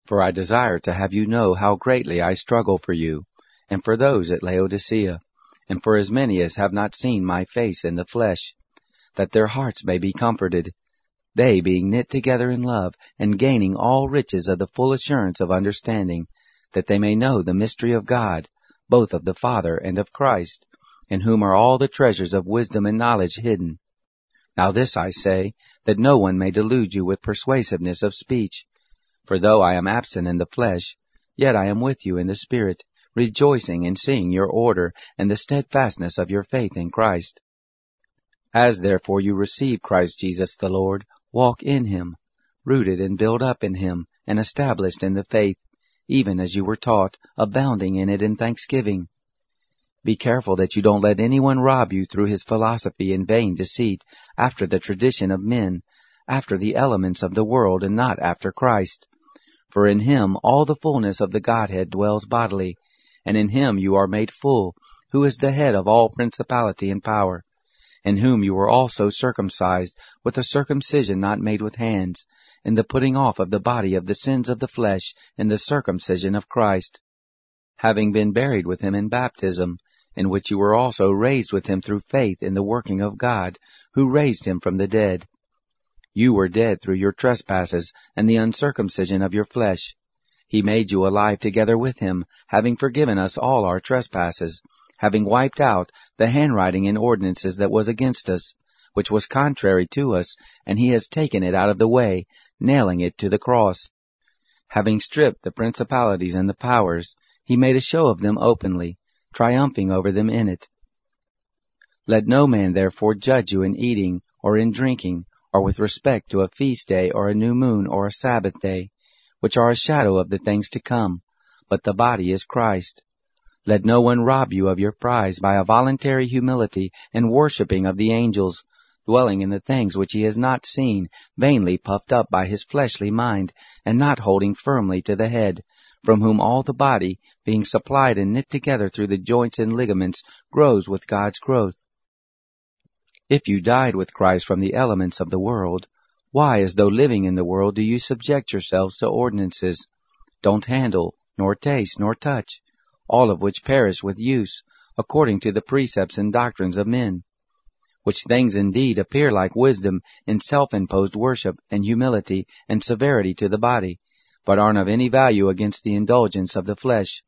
For I desire to have you know how greatly I struggle for you, and for those at Laodicea, and for as many as have not seen my face in the flesh, that their hearts may be comforted, they being knit together in love, and gaining all riches of the full assurance of understanding, that they may know the mystery of God, both of the Father and of Christ, in whom are all the treasures of wisdom and knowledge hidden. Now this I say, that no one may delude you with persuasiveness of speech. For though I am absent in the flesh, yet I am with you in the Spirit, rejoicing in seeing your order and the steadfastness of your faith in Christ. As therefore you receive Christ Jesus the Lord, walk in him, rooted and built up in him, and established in the faith, even as you were taught, abounding in it in thanksgiving. Be careful that you don't let anyone rob you through his philosophy and vain deceit, after the tradition of men, after the elements of the world, and not after Christ. For in him all the fullness of the Godhead dwells bodily, and in him you are made full, who is the head of all principality and power, in whom you were also circumcised with a circumcision not made with hands, in the putting off of the body of the sins of the flesh in the circumcision of Christ, having been buried with him in baptism, in which you were also raised with him through faith in the working of God, who raised him from the dead. You were dead through your trespasses and the uncircumcision of your flesh. He made you alive together with him, having forgiven us all our trespasses, having wiped out the handwriting and ordinances that was against us, which was contrary to us, and he has taken it out of the way, nailing it to the cross. Having stripped the principalities and the powers, he made a show of them openly, triumphing over them in it. Let no man therefore judge you in eating, or in drinking, or with respect to a feast day, or a new moon, or a Sabbath day, which are a shadow of the things to come, but the body is Christ. Let no one rob you of your prize by a voluntary humility and worshipping of the angels, dwelling in the things which he has not seen, vainly puffed up by his fleshly mind, and not holding firmly to the head, from whom all the body, being supplied and knit together through the joints and ligaments, grows with God's growth. If you died with Christ from the elements of the world, why, as though living in the world, do you subject yourselves to ordinances? Don't handle, nor taste, nor touch, all of which perish with use, according to the precepts and doctrines of men, which things indeed appear like wisdom in self-imposed worship and humility and severity to the body, but aren't of any value against the indulgence of the flesh.